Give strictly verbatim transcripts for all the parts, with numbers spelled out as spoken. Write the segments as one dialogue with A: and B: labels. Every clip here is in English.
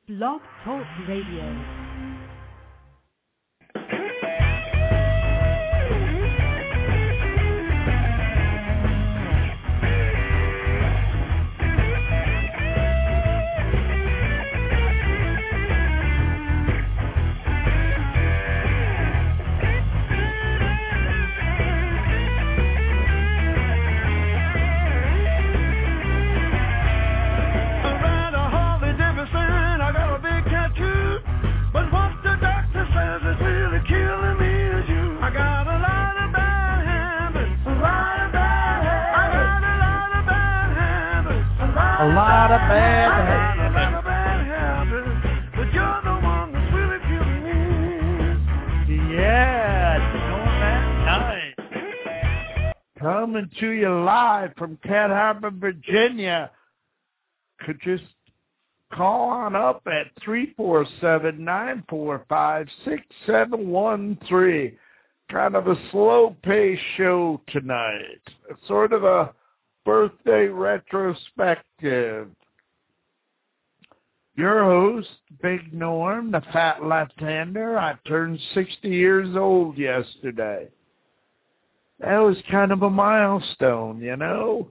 A: Blog Talk Radio.
B: A lot of bad habits, but you're the one that's really killing me. Yeah, Normat Night. Coming to you live from Cat Harbor, Virginia. Could just call on up at three four seven, nine four five, six seven one three. Kind of a slow-paced show tonight. It's sort of a birthday retrospective. Your host, Big Norm, the fat left-hander. I turned sixty years old yesterday. That was kind of a milestone, you know.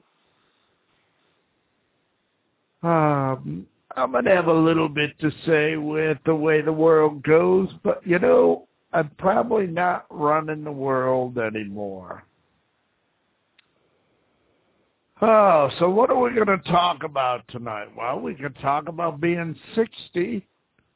B: Um, I'm going to have a little bit to say with the way the world goes, but, you know, I'm probably not running the world anymore. Oh, so what are we going to talk about tonight? Well, we could talk about being sixty.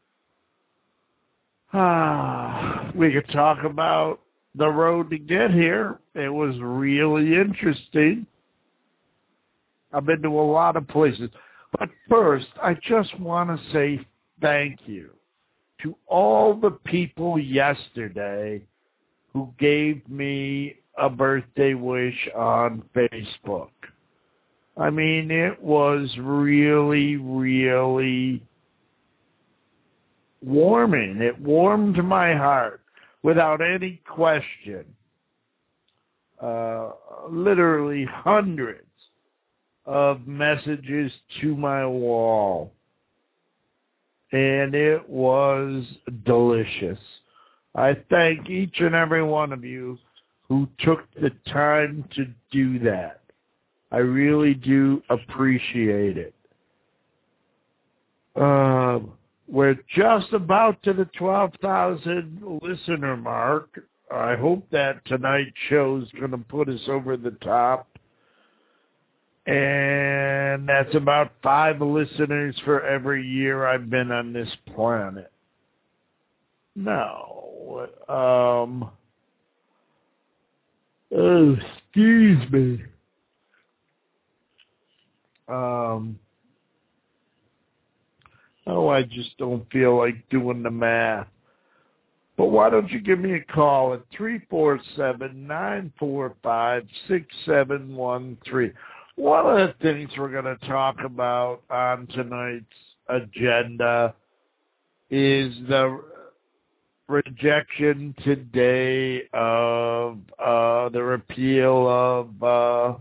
B: Ah, we could talk about the road to get here. It was really interesting. I've been to a lot of places. But first, I just want to say thank you to all the people yesterday who gave me a birthday wish on Facebook. I mean, it was really, really warming. It warmed my heart without any question. Uh, literally hundreds of messages to my wall. And it was delicious. I thank each and every one of you who took the time to do that. I really do appreciate it. Uh, we're just about to the twelve thousand listener mark. I hope that tonight's show is going to put us over the top. And that's about five listeners for every year I've been on this planet. No. Um, oh, excuse me. Um, oh, I just don't feel like doing the math. But why don't you give me a call at three four seven, nine four five, six seven one three. One of the things we're going to talk about on tonight's agenda is the rejection today of uh, the repeal of uh,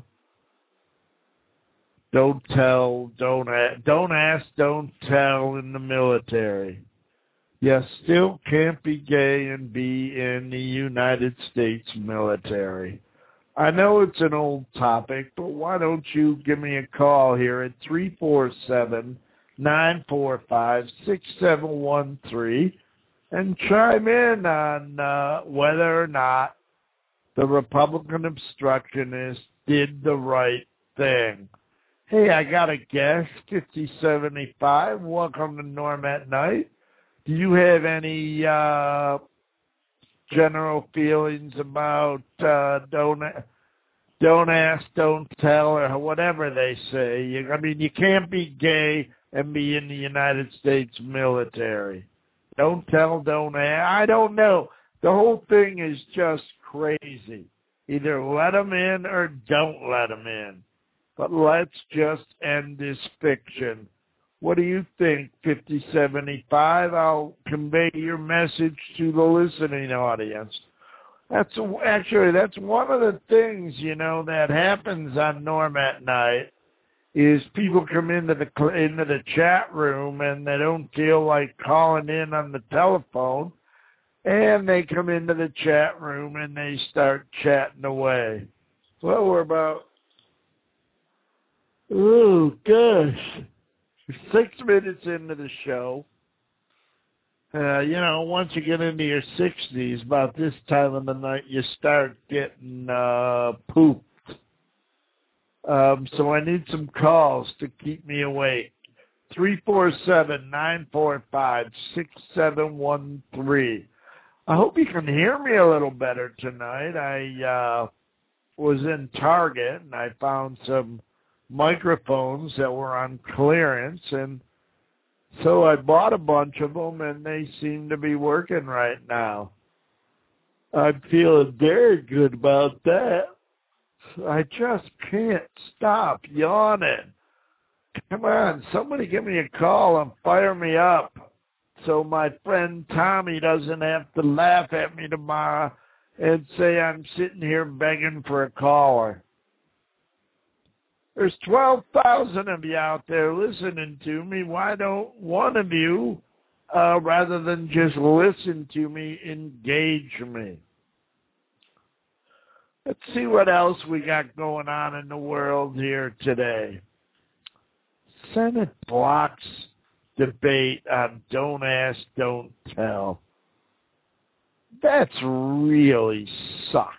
B: Don't tell, don't ask, don't ask, don't tell in the military. You still can't be gay and be in the United States military. I know it's an old topic, but why don't you give me a call here at three four seven, nine four five, six seven one three and chime in on uh, whether or not the Republican obstructionists did the right thing. Hey, I got a guest, fifty seventy-five. Welcome to Norm at Night. Do you have any uh, general feelings about uh, don't don't ask, don't tell, or whatever they say? You, I mean, you can't be gay and be in the United States military. Don't tell, don't ask. I don't know. The whole thing is just crazy. Either let them in or don't let them in. But let's just end this fiction. What do you think, fifty seventy-five? I'll convey your message to the listening audience. That's actually, that's one of the things, you know, that happens on Norm at Night is people come into the into the chat room and they don't feel like calling in on the telephone, and they come into the chat room and they start chatting away. Well, we're about, oh gosh, six minutes into the show. Uh, you know, once you get into your sixties, about this time of the night, you start getting uh, pooped. Um, so I need some calls to keep me awake. three four seven, nine four five, six seven one three. I hope you can hear me a little better tonight. I uh, was in Target, and I found some microphones that were on clearance, and so I bought a bunch of them, and they seem to be working right now. I'm feeling very good about that. I just can't stop yawning. Come on, somebody give me a call and fire me up so my friend Tommy doesn't have to laugh at me tomorrow and say I'm sitting here begging for a caller. There's twelve thousand of you out there listening to me. Why don't one of you, uh, rather than just listen to me, engage me? Let's see what else we got going on in the world here today. Senate blocks debate on Don't Ask, Don't Tell. That's really sucks.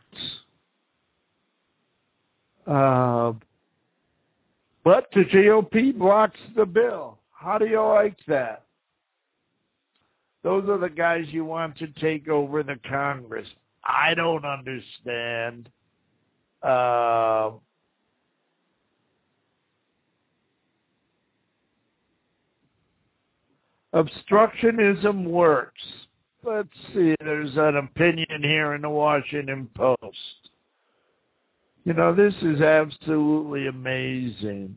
B: Uh, but the G O P blocks the bill. How do you like that? Those are the guys you want to take over the Congress. I don't understand. Uh, obstructionism works. Let's see, there's an opinion here in the Washington Post. You know, this is absolutely amazing.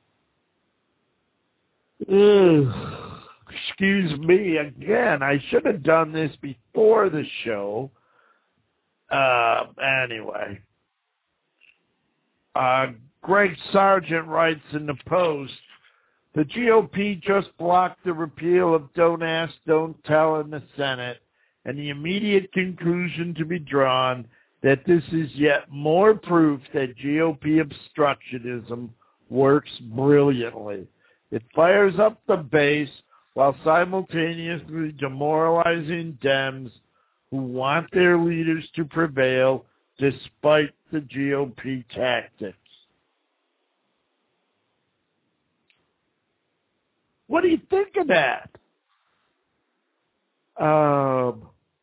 B: Ugh. Excuse me again. I should have done this before the show. Uh, anyway. Uh, Greg Sargent writes in the Post, the G O P just blocked the repeal of Don't Ask, Don't Tell in the Senate, and the immediate conclusion to be drawn that this is yet more proof that G O P obstructionism works brilliantly. It fires up the base while simultaneously demoralizing Dems who want their leaders to prevail despite the G O P tactics. What do you think of that? Um,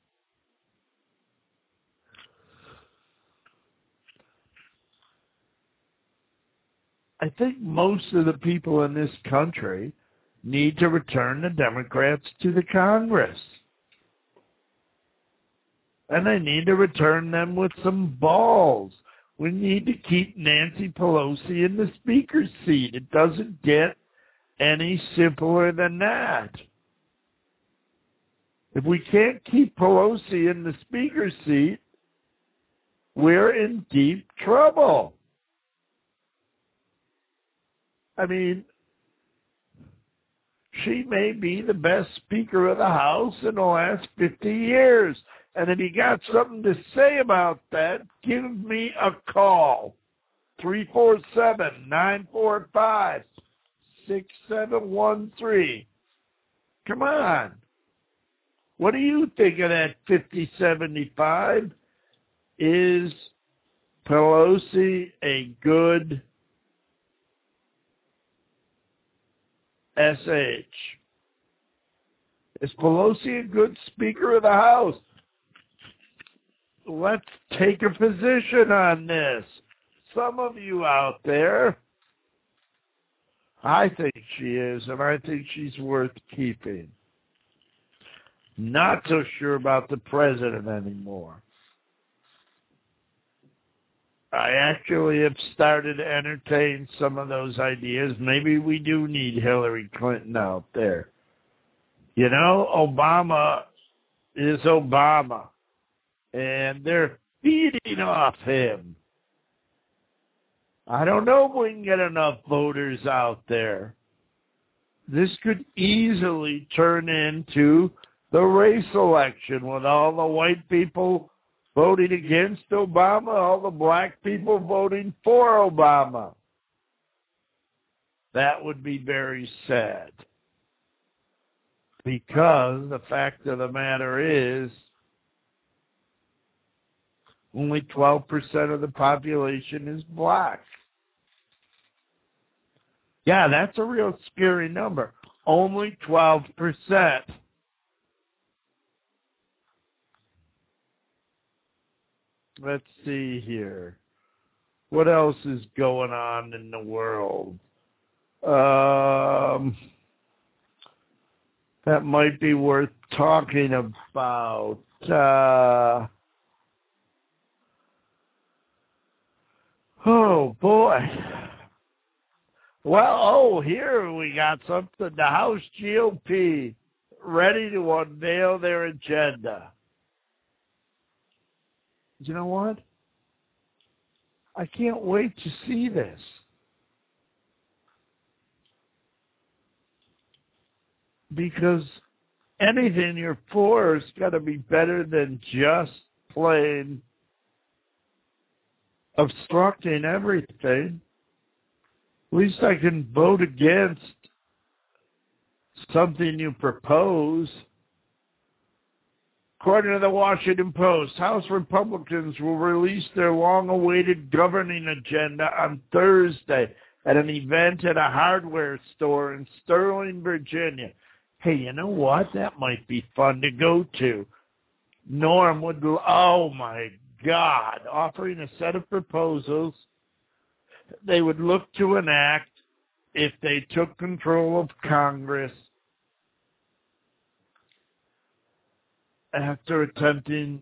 B: I think most of the people in this country need to return the Democrats to the Congress. And they need to return them with some balls. We need to keep Nancy Pelosi in the speaker's seat. It doesn't get any simpler than that. If we can't keep Pelosi in the speaker's seat, we're in deep trouble. I mean, she may be the best Speaker of the House in the last fifty years. And if you got something to say about that, give me a call. three four seven, nine four five, six seven one three. Come on. What do you think of that fifty seventy-five? Is Pelosi a good S H? Is Pelosi a good Speaker of the House? Let's take a position on this. Some of you out there, I think she is, and I think she's worth keeping. Not so sure about the president anymore. I actually have started to entertain some of those ideas. Maybe we do need Hillary Clinton out there. You know, Obama is Obama, and they're feeding off him. I don't know if we can get enough voters out there. This could easily turn into the race election with all the white people voting against Obama, all the black people voting for Obama. That would be very sad. Because the fact of the matter is, only twelve percent of the population is black. Yeah, that's a real scary number. Only twelve percent. Let's see here. What else is going on in the world? Um, that might be worth talking about. Uh, oh, boy. Well, oh, here we got something. The House G O P ready to unveil their agenda. You know what? I can't wait to see this. Because anything you're for has got to be better than just plain obstructing everything. At least I can vote against something you propose. According to the Washington Post, House Republicans will release their long-awaited governing agenda on Thursday at an event at a hardware store in Sterling, Virginia. Hey, you know what? That might be fun to go to. Norm would, oh my God, offering a set of proposals they would look to enact if they took control of Congress after attempting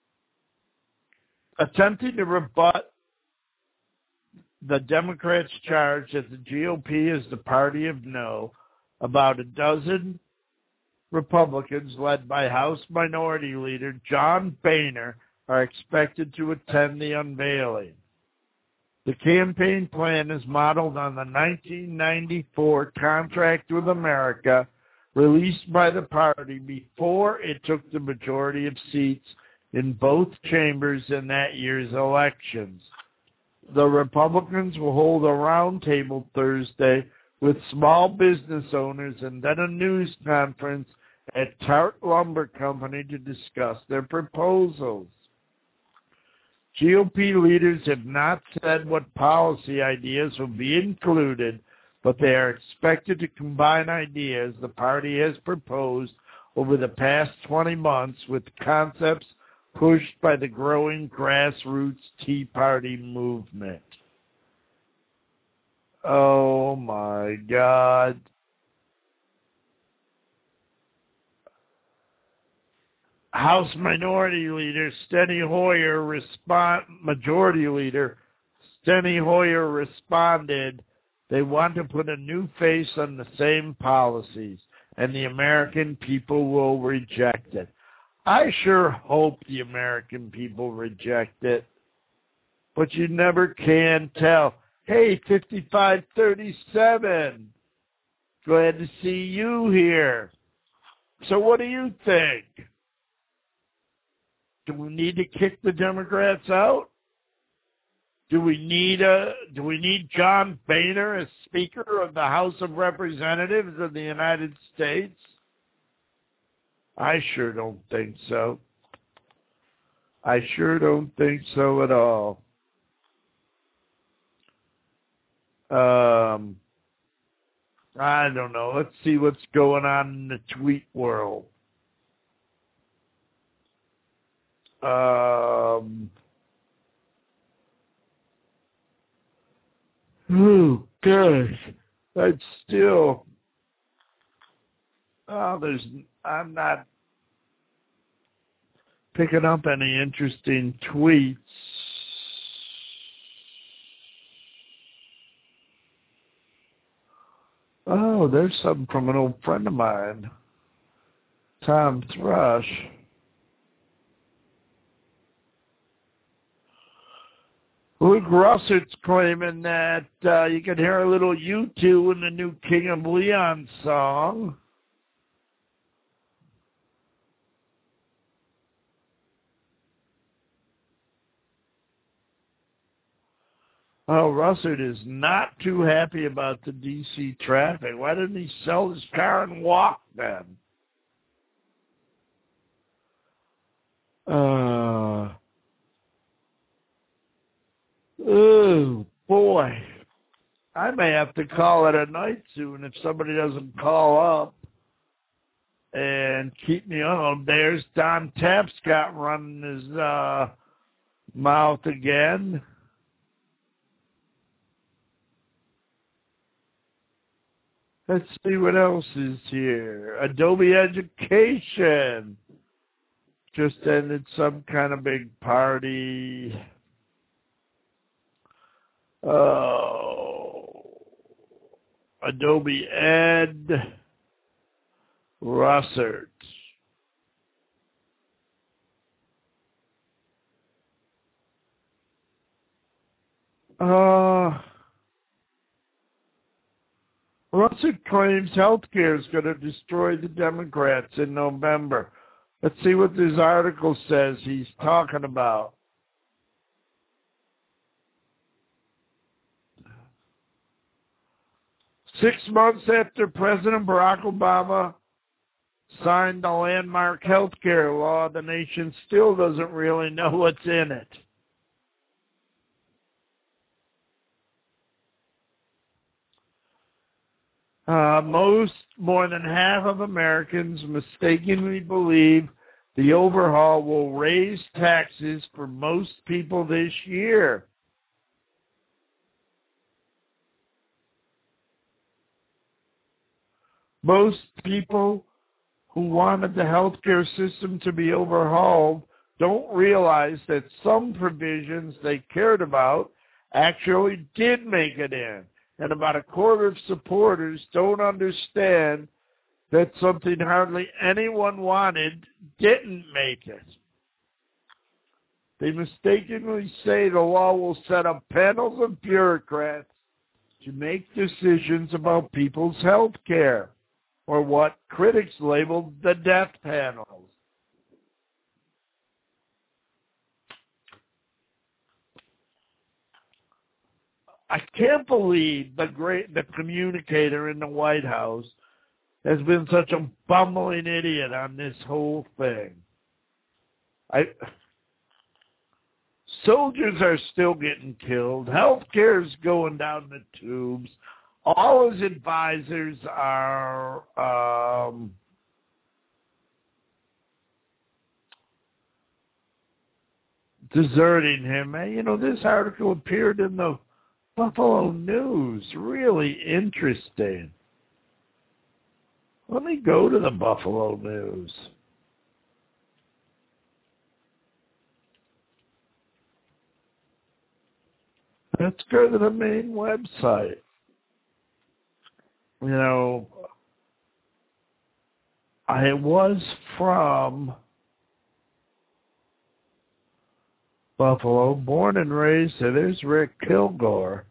B: attempting to rebut the Democrats' charge that the G O P is the party of no. About a dozen Republicans led by House Minority Leader John Boehner are expected to attend the unveiling. The campaign plan is modeled on the nineteen ninety-four Contract with America released by the party before it took the majority of seats in both chambers in that year's elections. The Republicans will hold a roundtable Thursday with small business owners and then a news conference at Tart Lumber Company to discuss their proposals. G O P leaders have not said what policy ideas will be included, but they are expected to combine ideas the party has proposed over the past twenty months with concepts pushed by the growing grassroots Tea Party movement. Oh, my God. House Minority Leader Steny Hoyer respond, Majority Leader Steny Hoyer responded, they want to put a new face on the same policies, and the American people will reject it. I sure hope the American people reject it, but you never can tell. Hey, fifty-five thirty-seven, glad to see you here. So what do you think? Do we need to kick the Democrats out? Do we need a do we need John Boehner as Speaker of the House of Representatives of the United States? I sure don't think so. I sure don't think so at all. Um, I don't know. Let's see what's going on in the tweet world. Um, oh, gosh. That's still, oh, there's, I'm not picking up any interesting tweets. Oh, there's something from an old friend of mine, Tom Thrush. Luke Russert's claiming that uh, you can hear a little U two in the new King of Leon song. Oh, Russert is not too happy about the D C traffic. Why didn't he sell his car and walk then? Uh, oh, boy. I may have to call it a night soon if somebody doesn't call up and keep me on. There's Don Tapscott running his uh, mouth again. Let's see what else is here. Adobe Education just ended some kind of big party. Oh, Adobe Ed, Russert. Uh, Russert claims health care is going to destroy the Democrats in November. Let's see what this article says he's talking about. Six months after President Barack Obama signed the landmark health care law, the nation still doesn't really know what's in it. Uh, most, more than half of Americans mistakenly believe the overhaul will raise taxes for most people this year. Most people who wanted the healthcare system to be overhauled don't realize that some provisions they cared about actually did make it in. And about a quarter of supporters don't understand that something hardly anyone wanted didn't make it. They mistakenly say the law will set up panels of bureaucrats to make decisions about people's health care, or what critics labeled the death panels. I can't believe the great the communicator in the White House has been such a bumbling idiot on this whole thing. I soldiers are still getting killed. Healthcare is going down the tubes. All his advisors are um, deserting him. You know, this article appeared in the Buffalo News. Really interesting. Let me go to the Buffalo News. Let's go to the main website. You know, I was from Buffalo, born and raised. So there's Rick Kilgore.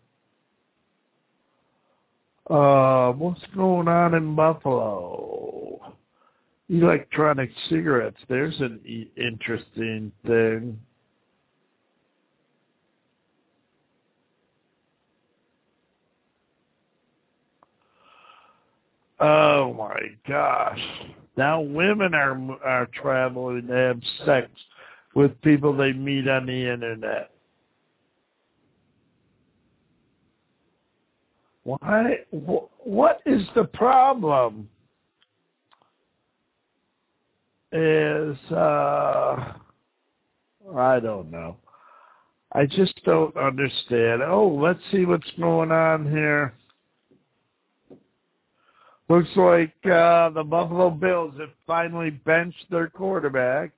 B: Uh, what's going on in Buffalo? Electronic cigarettes. There's an e- interesting thing. Oh my gosh! Now women are are traveling to have sex with people they meet on the internet. Why? What is the problem? Is uh, I don't know. I just don't understand. Oh, let's see what's going on here. Looks like uh, the Buffalo Bills have finally benched their quarterback.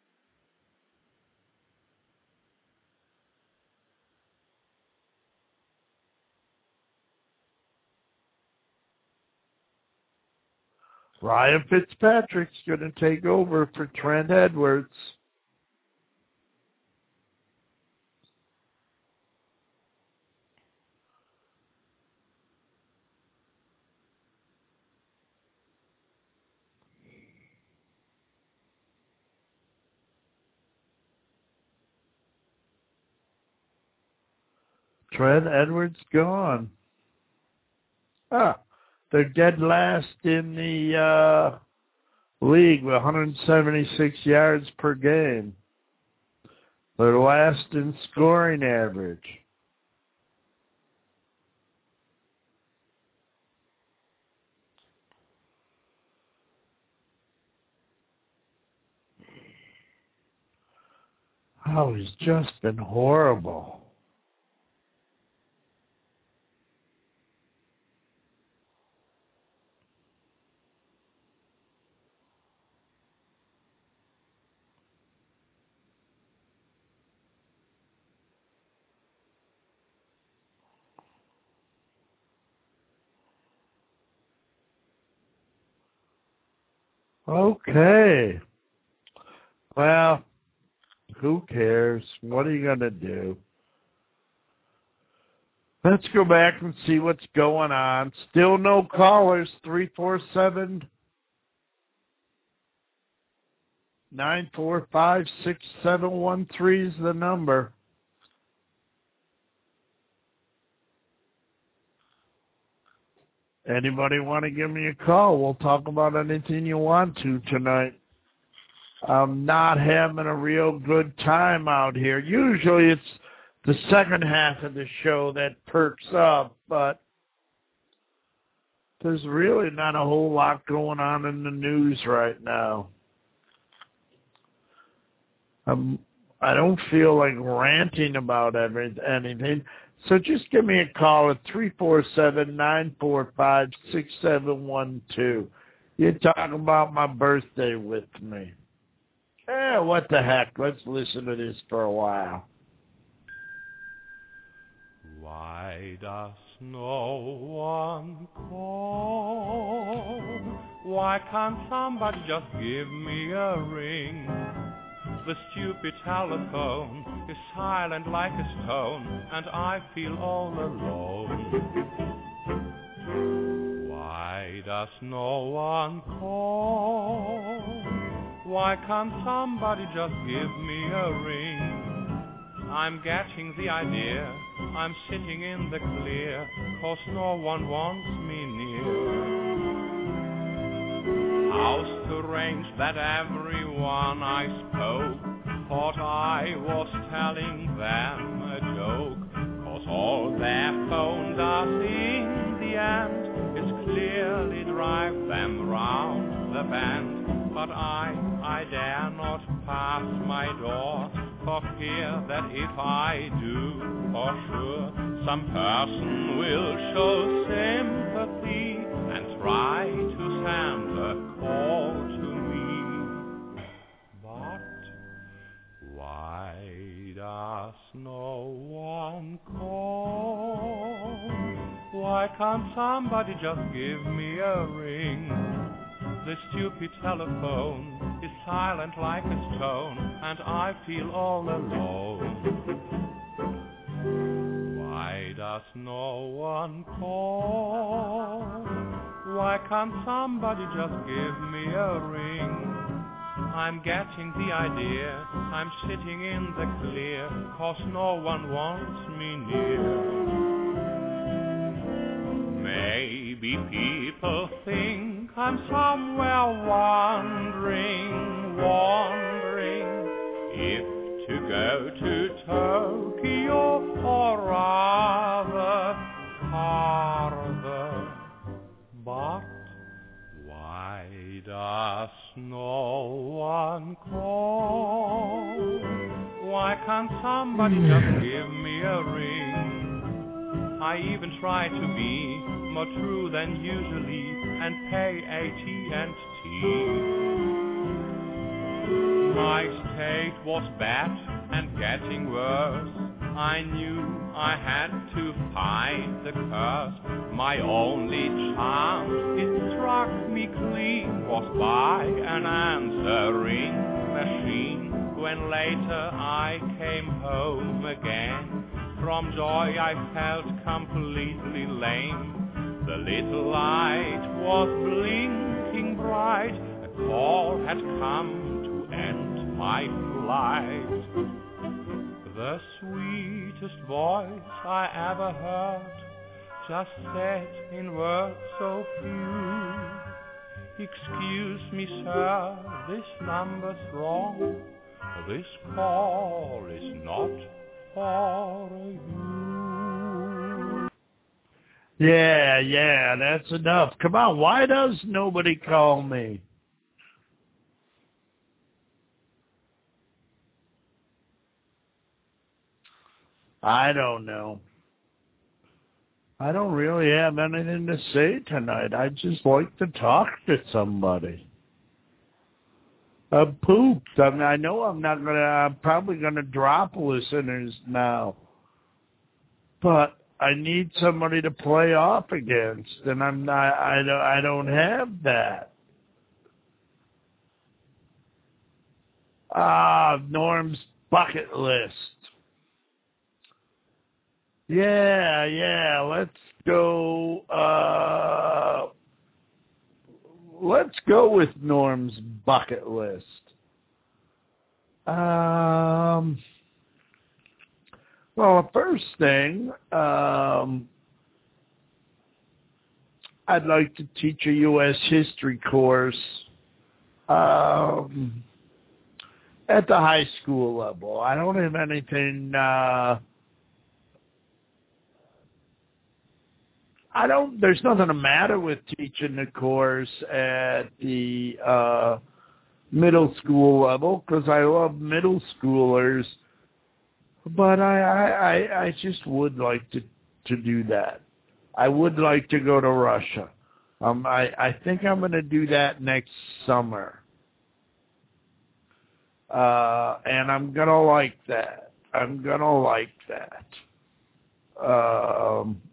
B: Ryan Fitzpatrick's going to take over for Trent Edwards. Trent Edwards gone. Ah, they're dead last in the uh, league with one hundred seventy-six yards per game. They're last in scoring average. Oh, he's just been horrible. Okay. Well, who cares? What are you going to do? Let's go back and see what's going on. Still no callers. three four seven, nine four five, six seven one three is the number. Anybody want to give me a call? We'll talk about anything you want to tonight. I'm not having a real good time out here. Usually it's the second half of the show that perks up, but there's really not a whole lot going on in the news right now. I'm, I don't feel like ranting about every, anything. So just give me a call at three four seven, nine four five, six seven one two. You talk about my birthday with me. Eh, what the heck? Let's listen to this for a while.
C: Why does no one call? Why can't somebody just give me a ring? The stupid telephone is silent like a stone, and I feel all alone. Why does no one call? Why can't somebody just give me a ring? I'm getting the idea, I'm sitting in the clear, 'cause no one wants me near. How strange that everyone I spoke thought I was telling them a joke, 'cause all their phone does in the end is clearly drive them round the bend. But I, I dare not pass my door, for fear that if I do, for sure, some person will show sympathy and try to send a call to me. But why does no one call? Why can't somebody just give me a ring? The stupid telephone is silent like a stone, and I feel all alone. Why does no one call? Why can't somebody just give me a ring? I'm getting the idea, I'm sitting in the clear, 'cause no one wants me near. Maybe people think I'm somewhere wandering, wandering, if to go to Tokyo or rather farther. But why does no one call? Why can't somebody just give me a ring? I even try to be more true than usually and pay A T and T. My state was bad and getting worse. I knew I had to fight the curse. My only chance, it struck me clean, was by an answering machine. When later I came home again, from joy I felt completely lame. The little light was blinking bright. A call had come to end my flight. the sweetest voice I ever heard, just said in words so few, excuse me, sir, this number's wrong. This call is not for you.
B: Yeah, yeah, that's enough. Come on, why does nobody call me? I don't know. I don't really have anything to say tonight. I just like to talk to somebody. I'm pooped. I mean, I know I'm not gonna. I'm probably gonna drop listeners now, but I need somebody to play off against, and I'm not. I don't. I don't have that. Ah, Norm's bucket list. Yeah, yeah. Let's go. Uh, let's go with Norm's bucket list. Um. Well, the first thing, um, I'd like to teach a U S history course um, at the high school level. I don't have anything. Uh, I don't. There's nothing the matter with teaching the course at the uh, middle school level because I love middle schoolers. But I, I, I, I just would like to, to do that. I would like to go to Russia. Um, I, I think I'm going to do that next summer. Uh, and I'm going to like that. I'm going to like that. Um,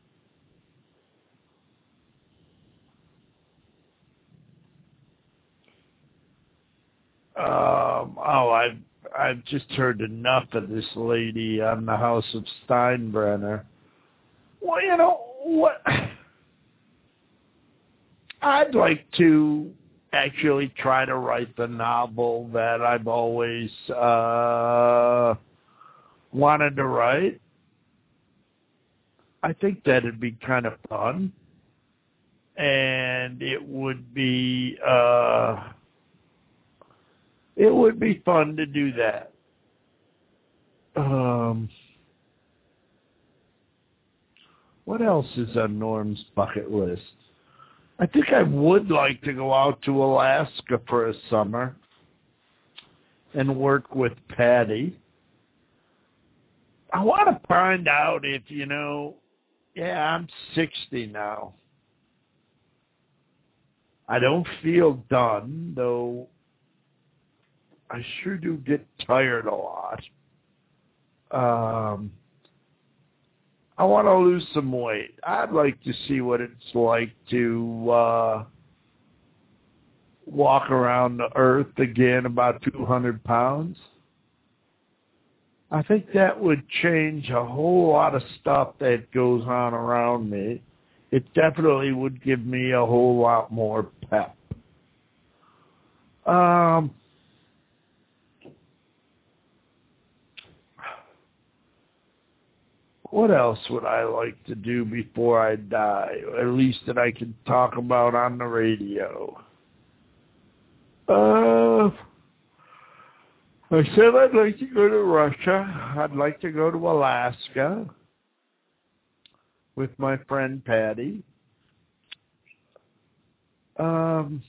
B: um, oh, I've, I've just heard enough of this lady on the House of Steinbrenner. Well, you know what? I'd like to actually try to write the novel that I've always uh, wanted to write. I think that'd be kind of fun. And it would be... Uh, It would be fun to do that. Um, what else is on Norm's bucket list? I think I would like to go out to Alaska for a summer and work with Patty. I want to find out if, you know, yeah, I'm sixty now. I don't feel done, though. I sure do get tired a lot. Um, I want to lose some weight. I'd like to see what it's like to uh, walk around the earth again about two hundred pounds. I think that would change a whole lot of stuff that goes on around me. It definitely would give me a whole lot more pep. Um... What else would I like to do before I die? At least that I can talk about on the radio. Uh, I said I'd like to go to Russia. I'd like to go to Alaska with my friend Patty. Um,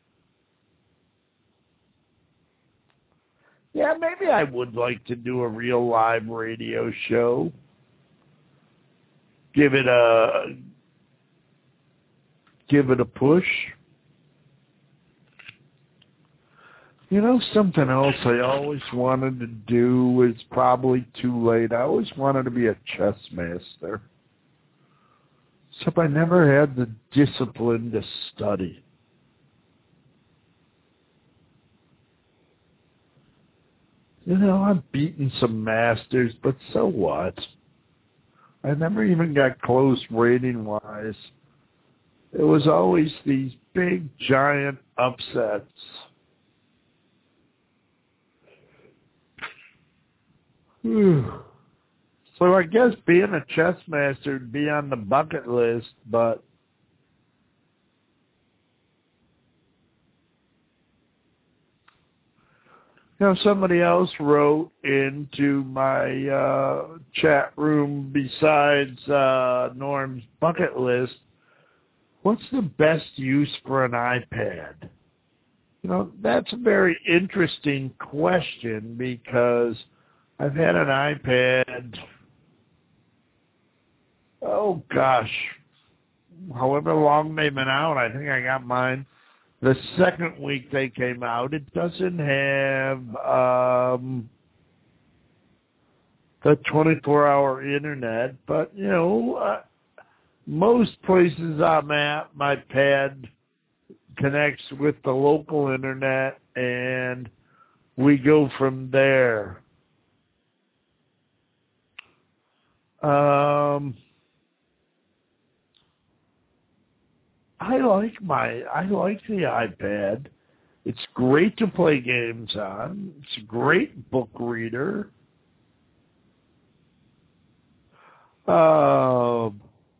B: yeah, maybe I would like to do a real live radio show. Give it a give it a push. You know, something else I always wanted to do is probably too late. I always wanted to be a chess master. Except I never had the discipline to study. You know, I've beaten some masters, but so what? I never even got close rating-wise. It was always these big, giant upsets. Whew. So I guess being a chess master would be on the bucket list, but you know, somebody else wrote into my uh, chat room besides uh, Norm's bucket list, what's the best use for an iPad? You know, that's a very interesting question because I've had an iPad, oh gosh, however long they've been out. I think I got mine the second week they came out. It doesn't have um, the twenty-four hour internet, but, you know, uh, most places I'm at, my pad connects with the local internet, and we go from there. Um, I like my, I like the iPad. It's great to play games on. It's a great book reader. Um,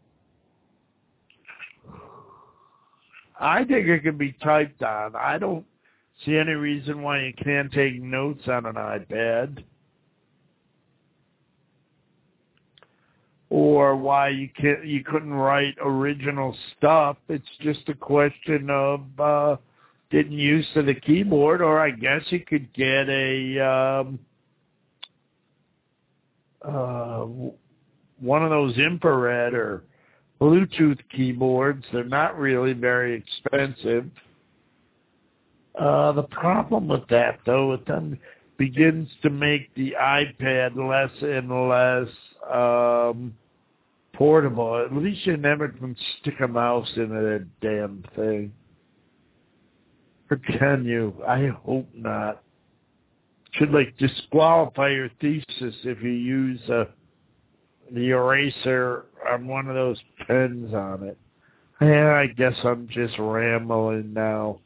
B: I think it can be typed on. I don't see any reason why you can't take notes on an iPad, or why you can't, you couldn't write original stuff. It's just a question of uh, getting used to the keyboard, or I guess you could get a um, uh, one of those infrared or Bluetooth keyboards. They're not really very expensive. Uh, the problem with that, though, it then begins to make the iPad less and less um, portable. At least you never can stick a mouse in that damn thing. Or can you? I hope not. Should, like, disqualify your thesis if you use uh, the eraser on one of those pens on it. Yeah, I guess I'm just rambling now.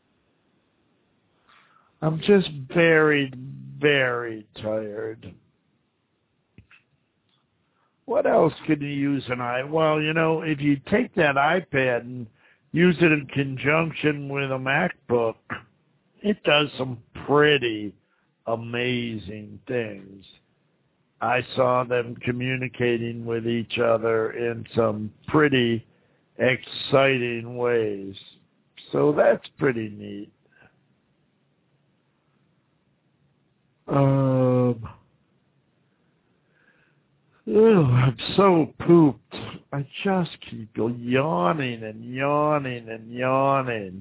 B: I'm just very, very tired. What else could you use an iPad? Well, you know, if you take that iPad and use it in conjunction with a MacBook, it does some pretty amazing things. I saw them communicating with each other in some pretty exciting ways. So that's pretty neat. Um, oh, I'm so pooped. I just keep yawning and yawning and yawning.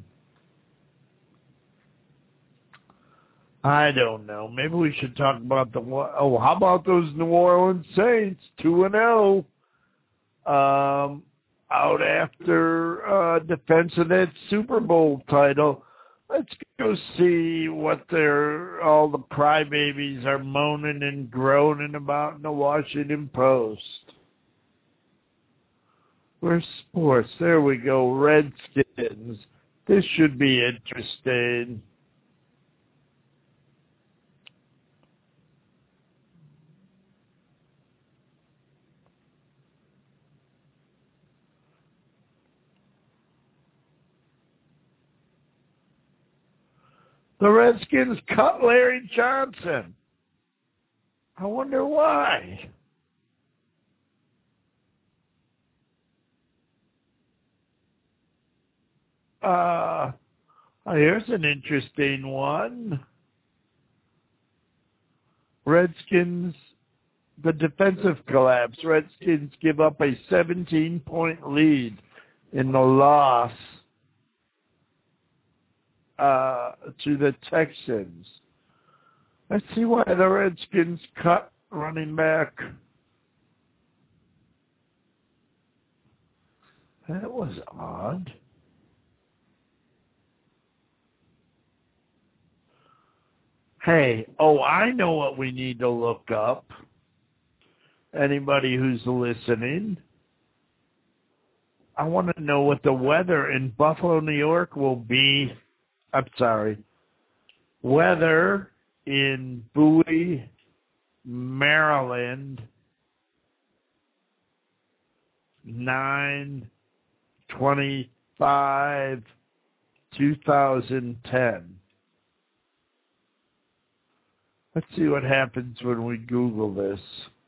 B: I don't know. Maybe we should talk about the... Oh, how about those New Orleans Saints? two and oh. Um, out after uh, defense of that Super Bowl title. Let's go see what they're, all the crybabies are moaning and groaning about in the Washington Post. Where's sports? There we go. Redskins. This should be interesting. The Redskins cut Larry Johnson. I wonder why. Uh, here's an interesting one. Redskins, the defensive collapse. Redskins give up a seventeen-point lead in the loss Uh, to the Texans. Let's see why the Redskins cut running back. That was odd. Hey, oh, I know what we need to look up. Anybody who's listening. I want to know what the weather in Buffalo, New York will be. I'm sorry, weather in Bowie, Maryland nine twenty-five two thousand ten. Let's see what happens when we Google this.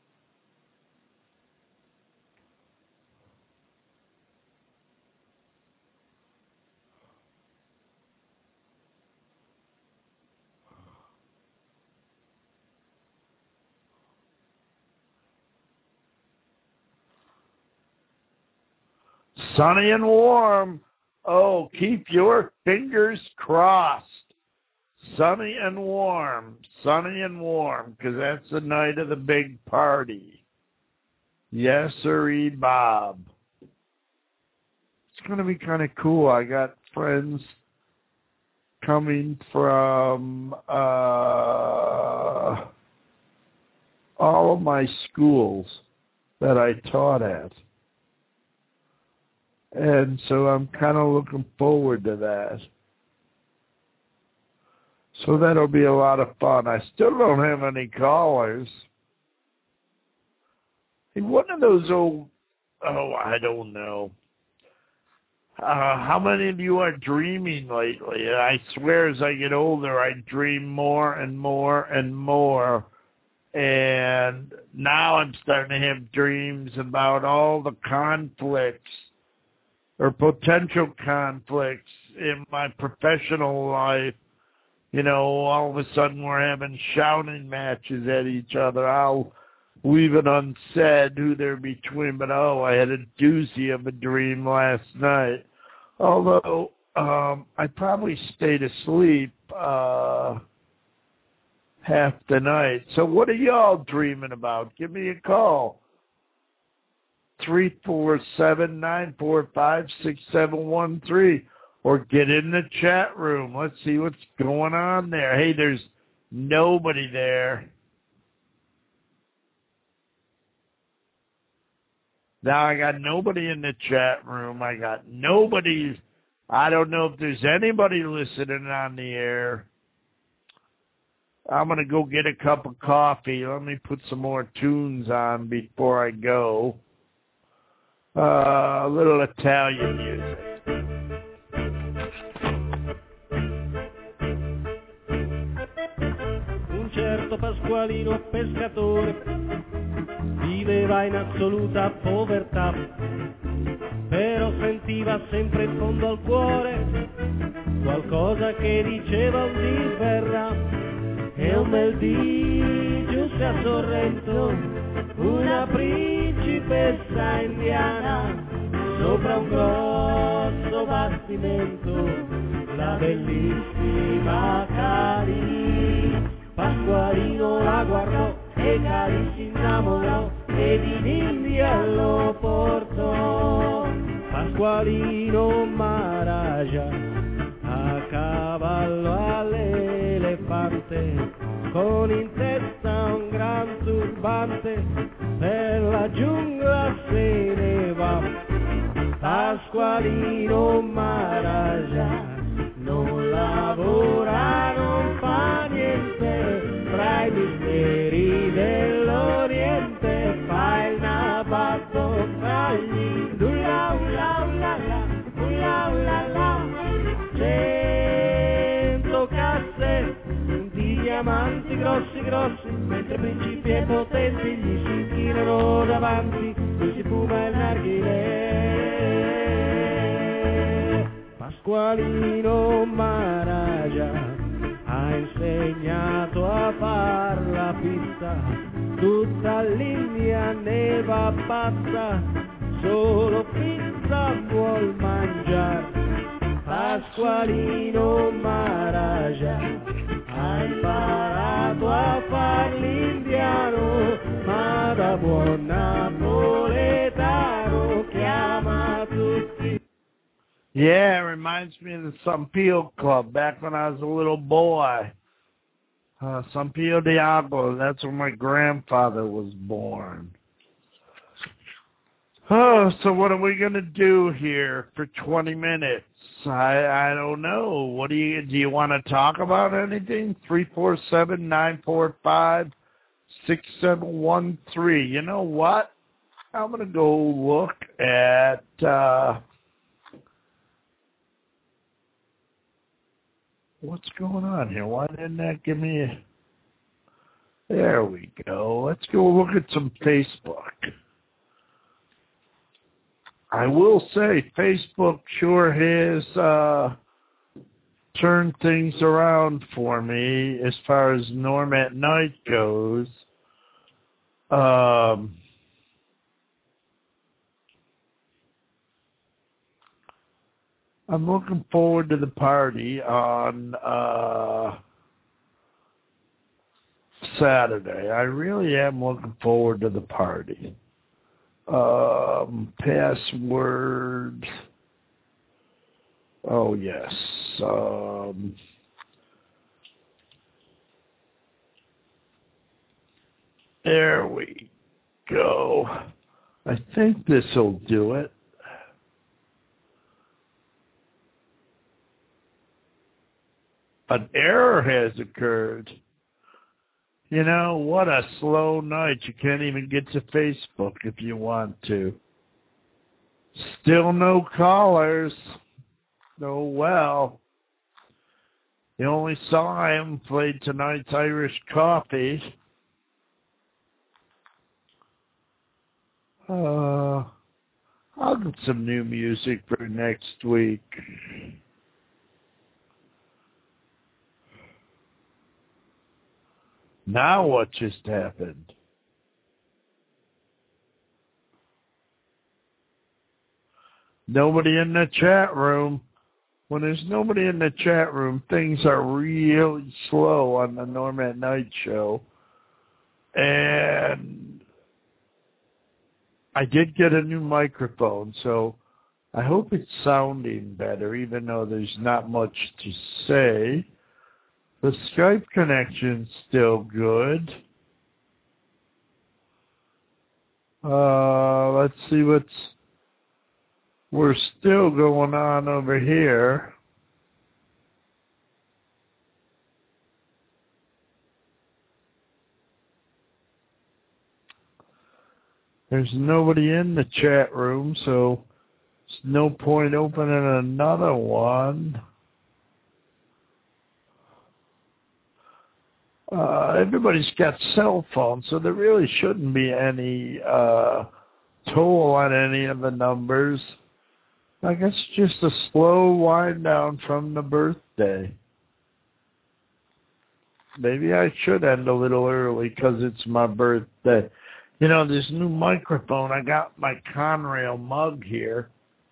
B: Sunny and warm. Oh, keep your fingers crossed. Sunny and warm. Sunny and warm, because that's the night of the big party. Yes, sirree, Bob. It's going to be kind of cool. I got friends coming from uh, all of my schools that I taught at. And so I'm kind of looking forward to that. So that'll be a lot of fun. I still don't have any callers. Hey, one of those old, oh, I don't know. Uh, how many of you are dreaming lately? I swear as I get older, I dream more and more and more. And now I'm starting to have dreams about all the conflicts or potential conflicts in my professional life. You know, all of a sudden we're having shouting matches at each other. I'll leave it unsaid who they're between, but oh, I had a doozy of a dream last night. Although um, I probably stayed asleep uh, half the night. So what are y'all dreaming about? Give me a call. three four seven, nine four five, six seven one three. Or get in the chat room. Let's see what's going on there. Hey, there's nobody there. Now I got nobody in the chat room. I got nobody. I don't know if there's anybody listening on the air. I'm going to go get a cup of coffee. Let me put some more tunes on before I go. Uh, a little Italian music.
D: Un certo Pasqualino pescatore viveva in assoluta povertà, però sentiva sempre in fondo al cuore qualcosa che diceva un dì verrà. E un bel dì giunse a Sorrento una principessa indiana sopra un grosso bastimento, la bellissima Cali. Pasqualino la guardò e Cali si innamorò ed in India lo portò. Pasqualino Maharaja a cavallo all'elefante, con in testa un gran turbante, per la giungla se ne va. Pasqualino Maharaja non lavora, non fa niente, tra i misteri dell'Oriente fa il nabatto tra gli ulla ulla ulla la, ulla ulla la. Cento casse di diamanti grossi grossi, mentre principi e potenti gli si inchinano davanti, lui si fuma il narghilè. Pasqualino Maharaja ha insegnato a far la pista, tutta l'India ne va pazza, solo pizza vuol mangiare. Pasqualino Maharaja ha imparato a far l'indiano, ma da buon napoletano chiama tutti.
B: Yeah, it reminds me of the Sampio Club back when I was a little boy. Uh, Sampio Diablo, that's where my grandfather was born. Oh, so what are we going to do here for twenty minutes? I I don't know. What do you do? You want to talk about anything? Three four seven nine four five six seven one three. You know what? I'm going to go look at uh, what's going on here. Why didn't that give me a... There we go. Let's go look at some Facebook. I will say Facebook sure has uh, turned things around for me as far as Norm at Night goes. Um, I'm looking forward to the party on uh, Saturday. I really am looking forward to the party. Um, password. Oh, yes. Um, there we go. I think this will do it. An error has occurred. You know, what a slow night. You can't even get to Facebook if you want to. Still no callers. Oh, well. You only saw him played tonight's Irish Coffee. Uh, I'll get some new music for next week. Now what just happened? Nobody in the chat room. When there's nobody in the chat room, things are really slow on the Norm at Night show. And I did get a new microphone, so I hope it's sounding better, even though there's not much to say. The Skype connection's still good. Uh, let's see what's... We're still going on over here. There's nobody in the chat room, so there's no point opening another one. Uh, everybody's got cell phones, so there really shouldn't be any uh, toll on any of the numbers. I guess just a slow wind down from the birthday. Maybe I should end a little early because it's my birthday. You know, this new microphone, I got my Conrail mug here.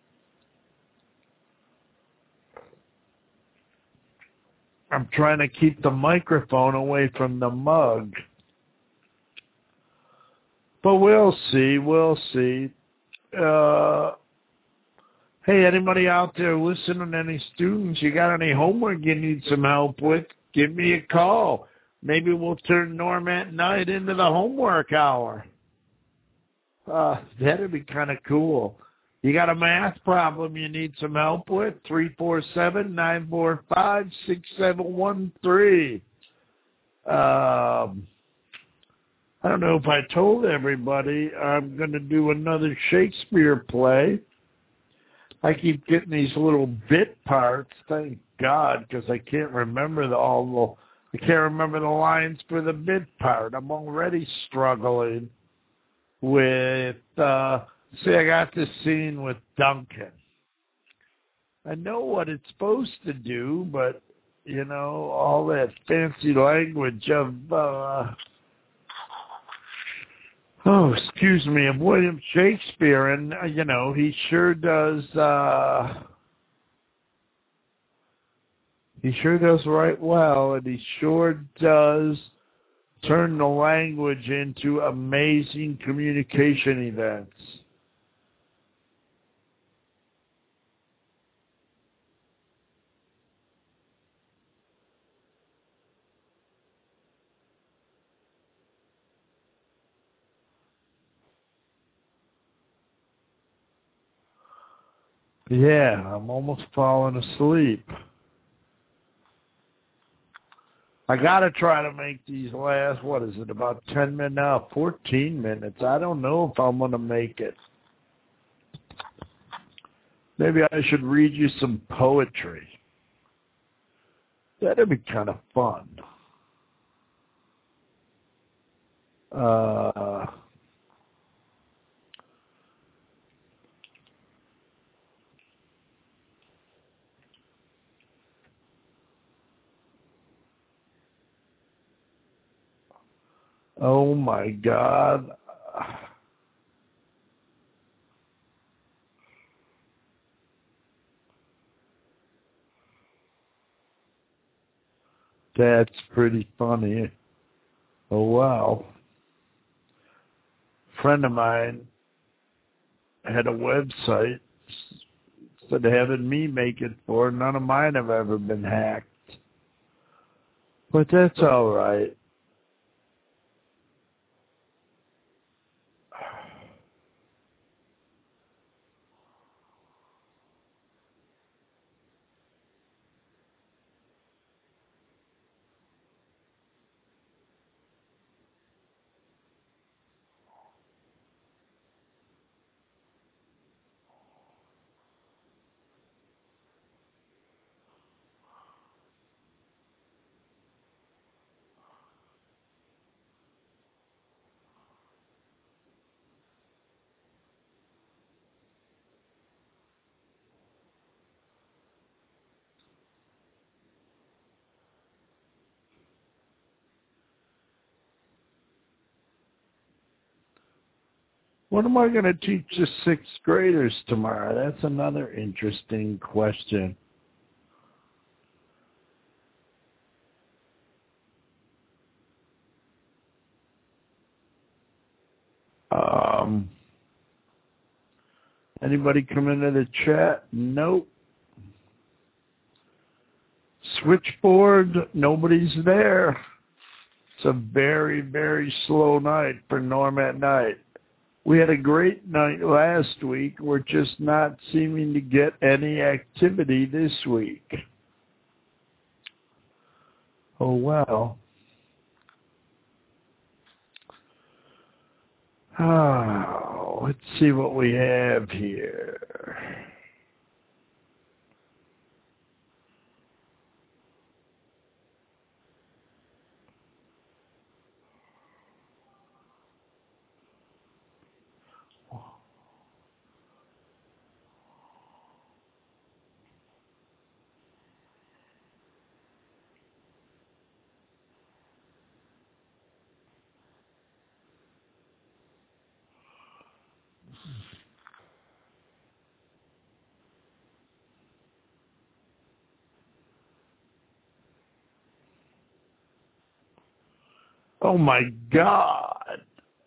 B: I'm trying to keep the microphone away from the mug. But we'll see, we'll see. Uh, hey, anybody out there listening, any students, you got any homework you need some help with, give me a call. Maybe we'll turn Norm at Night into the homework hour. Uh, that'd be kind of cool. You got a math problem you need some help with? three four seven, nine four five, six seven one three. Um, I don't know if I told everybody I'm going to do another Shakespeare play. I keep getting these little bit parts, thank God, because I can't remember the, all the, I can't remember the lines for the bit part. I'm already struggling with... Uh, See, I got this scene with Duncan. I know what it's supposed to do, but, you know, all that fancy language of, uh, oh, excuse me, of William Shakespeare. And, uh, you know, he sure does, uh, he sure does write well, and he sure does turn the language into amazing communication events. Yeah, I'm almost falling asleep. I got to try to make these last, what is it, about ten minutes now, fourteen minutes. I don't know if I'm going to make it. Maybe I should read you some poetry. That'd be kind of fun. Uh, oh, my God. That's pretty funny. Oh, wow. A friend of mine had a website, instead of having me make it for, none of mine have ever been hacked. But that's all right. What am I going to teach the sixth graders tomorrow? That's another interesting question. Um, anybody come into the chat? Nope. Switchboard, nobody's there. It's a very, very slow night for Norm at Night. We had a great night last week. We're just not seeming to get any activity this week. Oh, well. Oh, let's see what we have here. Oh, my God.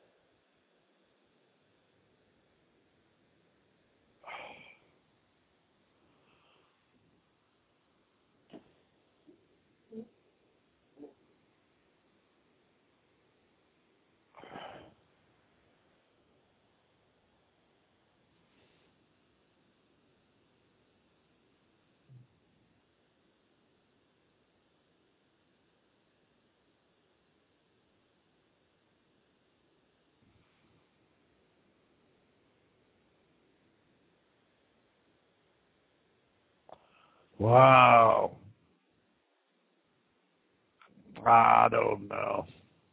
B: Wow. I don't know.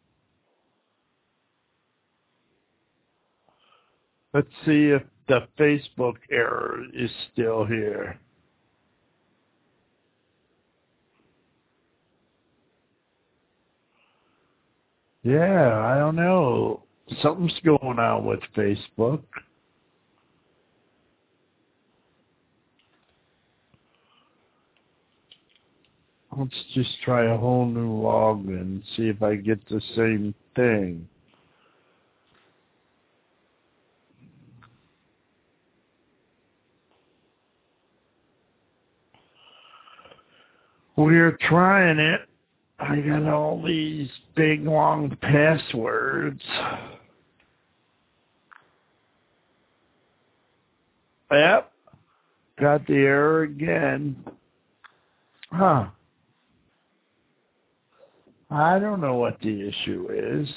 B: Let's see if the Facebook error is still here. Yeah, I don't know. Something's going on with Facebook. Let's just try a whole new login and see if I get the same thing. We're trying it. I got all these big, long passwords. Yep. Got the error again. Huh. I don't know what the issue is.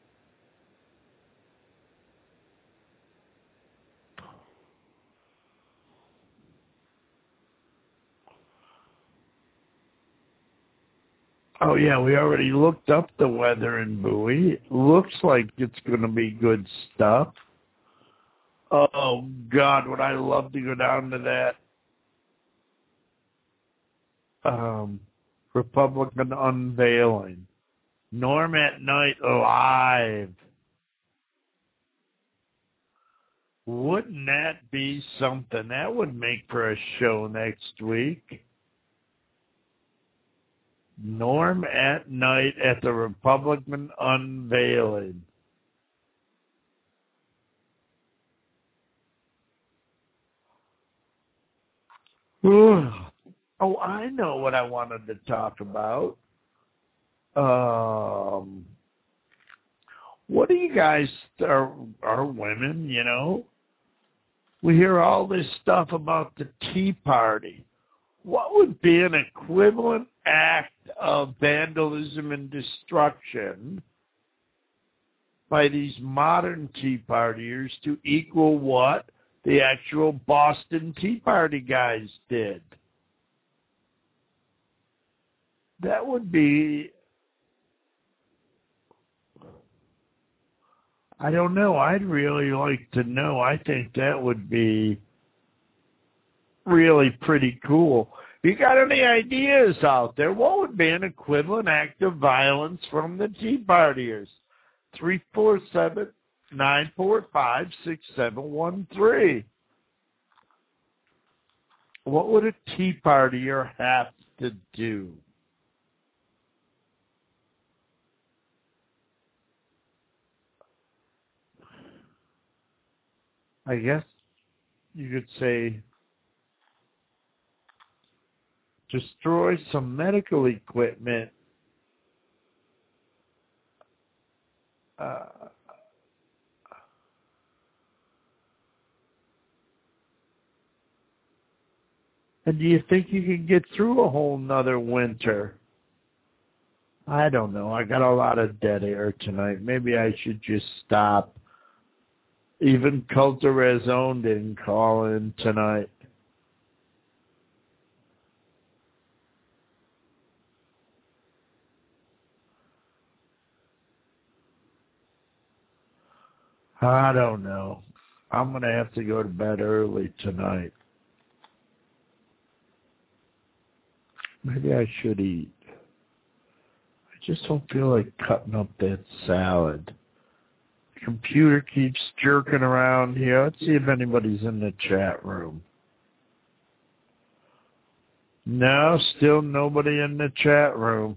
B: Oh, yeah, we already looked up the weather in Bowie. It looks like it's going to be good stuff. Oh, God, would I love to go down to that um, Republican unveiling. Norm at Night live. Wouldn't that be something? That would make for a show next week. Norm at Night at the Republican unveiling. Oh, I know what I wanted to talk about. Um, what do you guys, are, are women, you know? We hear all this stuff about the Tea Party. What would be an equivalent act of vandalism and destruction by these modern Tea Partiers to equal what the actual Boston Tea Party guys did? That would be, I don't know. I'd really like to know. I think that would be really pretty cool. You got any ideas out there? What would be an equivalent act of violence from the Tea Partiers? three four seven, nine four five, six seven one three. What would a Tea Partier have to do? I guess you could say destroy some medical equipment. Uh, and do you think you can get through a whole nother winter? I don't know. I got a lot of dead air tonight. Maybe I should just stop. Even Cult of Razone didn't call in tonight. I don't know. I'm going to have to go to bed early tonight. Maybe I should eat. I just don't feel like cutting up that salad. The computer keeps jerking around here. Let's see if anybody's in the chat room. No, still nobody in the chat room.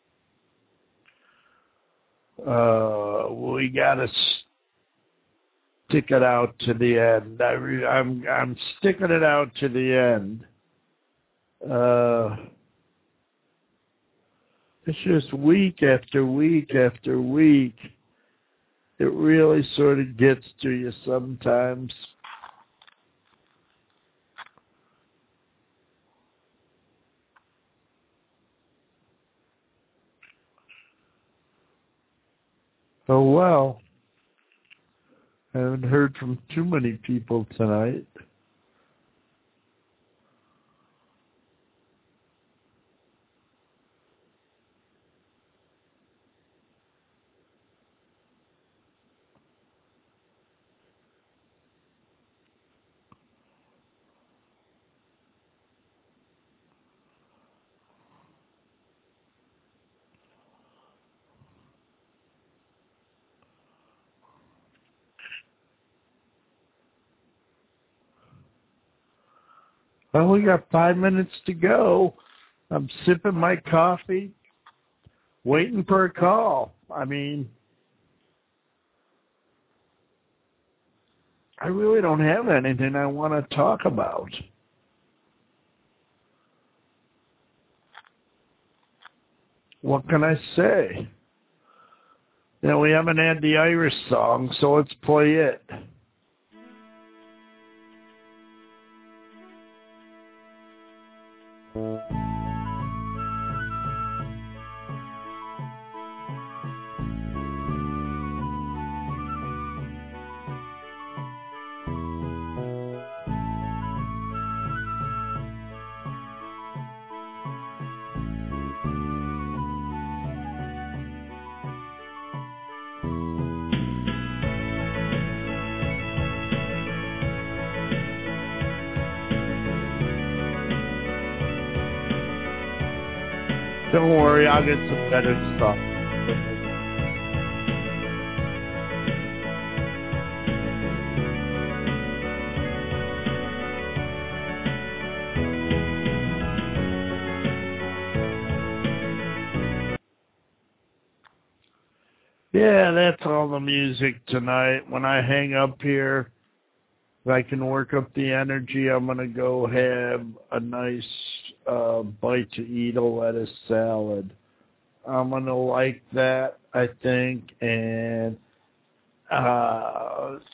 B: Uh, we got to stick it out to the end. I re- I'm I'm sticking it out to the end. Uh, it's just week after week after week. It really sort of gets to you sometimes. Oh, well. I haven't heard from too many people tonight. Well, we got five minutes to go. I'm sipping my coffee, waiting for a call. I mean, I really don't have anything I want to talk about. What can I say? You know, we haven't had the Irish song, so let's play it. Don't worry, I'll get some better stuff. Yeah, that's all the music tonight. When I hang up here, if I can work up the energy, I'm going to go have a nice uh, bite to eat, a lettuce salad. I'm going to like that, I think. And uh,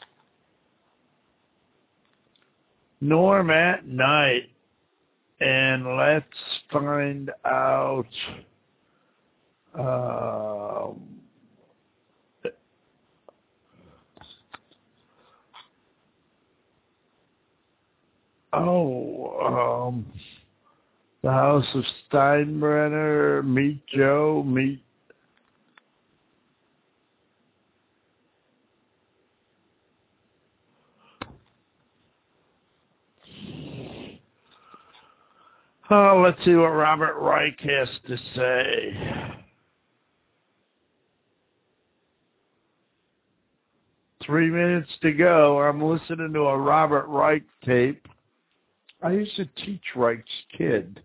B: Norm at night. And let's find out... Uh, Oh, um, the House of Steinbrenner, Meet Joe, Meet... Oh, let's see what Robert Reich has to say. Three minutes to go. I'm listening to a Robert Reich tape. I used to teach Reich's kid.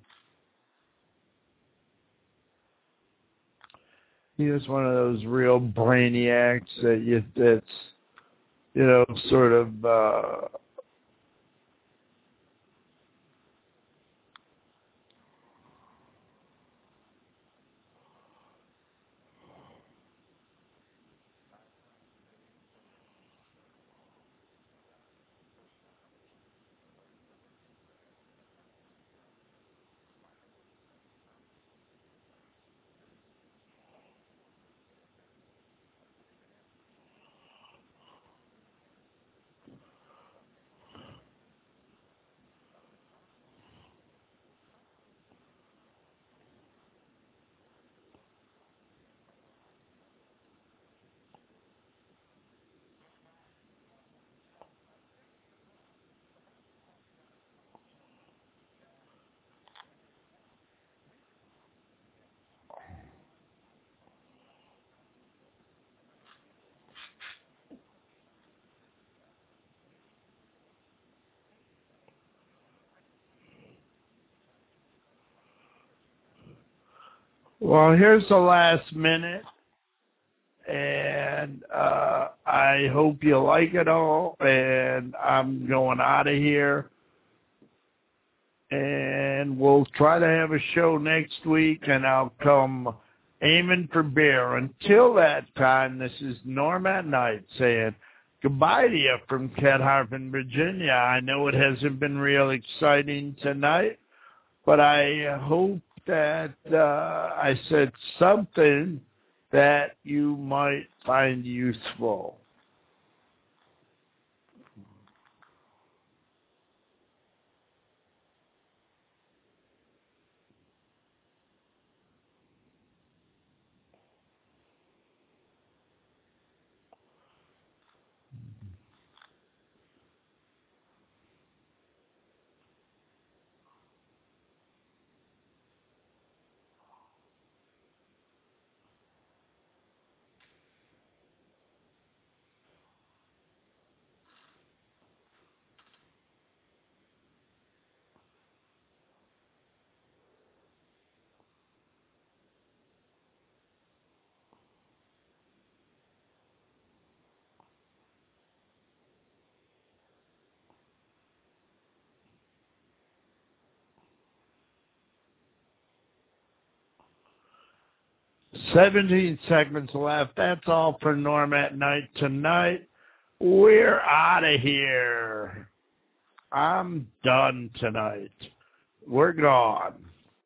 B: He was one of those real brainiacs that you, that's, you know, sort of, uh, well, here's the last minute, and uh, I hope you like it all, and I'm going out of here, and we'll try to have a show next week, and I'll come aiming for beer. Until that time, this is Norm at Night saying goodbye to you from Cat Harpin, Virginia. I know it hasn't been real exciting tonight, but I hope that uh, I said something that you might find useful. seventeen seconds left. That's all for Norm at Night tonight. We're out of here. I'm done tonight. We're gone.